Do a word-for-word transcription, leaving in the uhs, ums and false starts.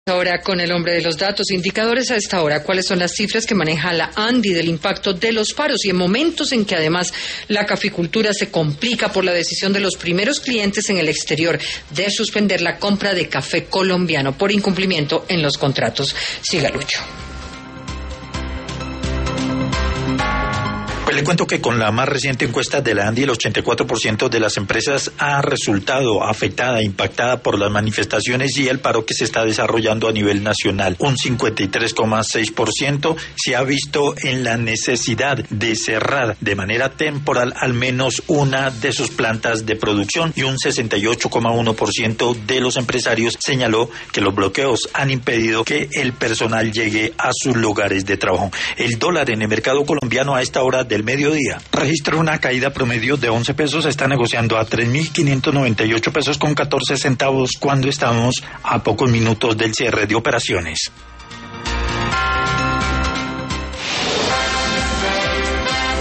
Ahora con el hombre de los datos, indicadores a esta hora, ¿cuáles son las cifras que maneja la ANDI del impacto de los paros? Y en momentos en que además la caficultura se complica por la decisión de los primeros clientes en el exterior de suspender la compra de café colombiano por incumplimiento en los contratos. Siga, Lucho. Pues le cuento que con la más reciente encuesta de la ANDI, el ochenta y cuatro por ciento de las empresas ha resultado afectada, impactada por las manifestaciones y el paro que se está desarrollando a nivel nacional. Un cincuenta y tres coma seis por ciento se ha visto en la necesidad de cerrar de manera temporal al menos una de sus plantas de producción y un sesenta y ocho coma uno por ciento de los empresarios señaló que los bloqueos han impedido que el personal llegue a sus lugares de trabajo. El dólar en el mercado colombiano a esta hora del mediodía registró una caída promedio de once pesos, está negociando a tres mil quinientos noventa y ocho pesos con catorce centavos cuando estamos a pocos minutos del cierre de operaciones.